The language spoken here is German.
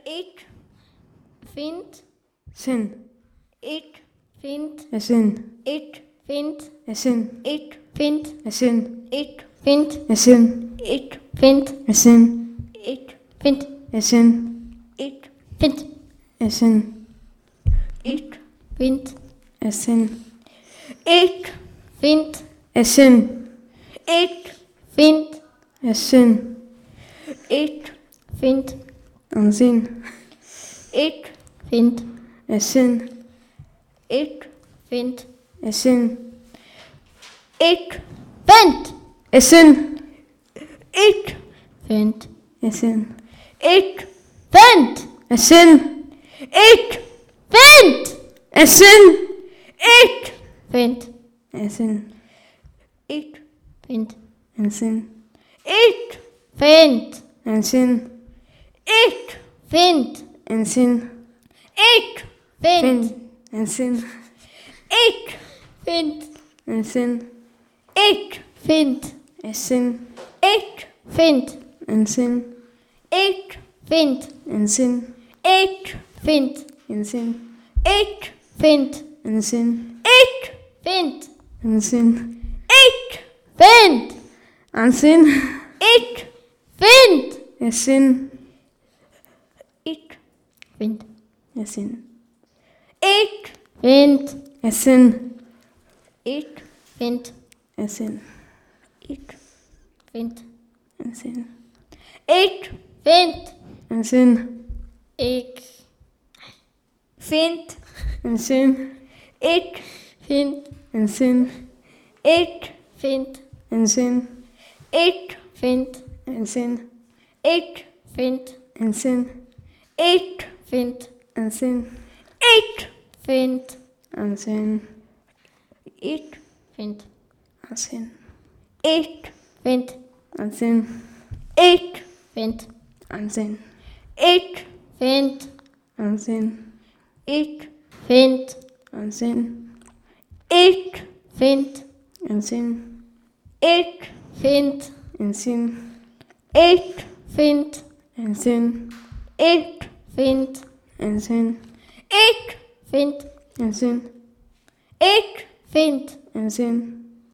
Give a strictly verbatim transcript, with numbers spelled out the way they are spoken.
Ik vind. Zin. Ik vind. Er zin. Ik vind. Er zin. Ik vind. Er zin. Ik vind. Er zin. Ik vind. Er zin. Ik vind. Er zin. Ik Er zin. vind. Er zin. Ik vind. Er zin. Ik vind. Er zin. Ik vind. Er zin. Ik vind. Aanzien. Ik vind. Er zin. Ik vind. Er zin. Ik vind. Er zin. Ik vind. Er zin. Ik vind. Er zin. Ik vind. Er zin. Ik vind. Er zin. Ik vind. Er zin. Ik vind. Er zin. Ik vind. Er zin. Ik vind. Er zin. Ik vind. Er zin. Ik vind. Er zin. Ik vind. Er zin. Ik vind. Er zin. Ik vind. Er zin. Ik vind. Er zin. Ik vind. Er zin. Ik vind. Aanzien. Ik vind. Er zin. Ik vind. Er zin. Ik vind. Er zin. Ik vind. Er zin. Ik vind. Er zin. Ik vind. Er zin. Ik vind. Er zin. Ik vind. Er zin. Ik vind. Er zin. Ik vind. Er zin. Ik vind. Er zin. Ik vind. Er zin. Ik vind. Aanzien. Ik vind. Aanzien. Ik vind. Aanzien. Ik vind. Aanzien. Ik vind. Aanzien. Ik vind. Aanzien. Ik vind. Aanzien. Ik vind. Aanzien. Ik vind. Aanzien. Ik vind. Aanzien. Ik vind. Aanzien. Ik vind. Aanzien.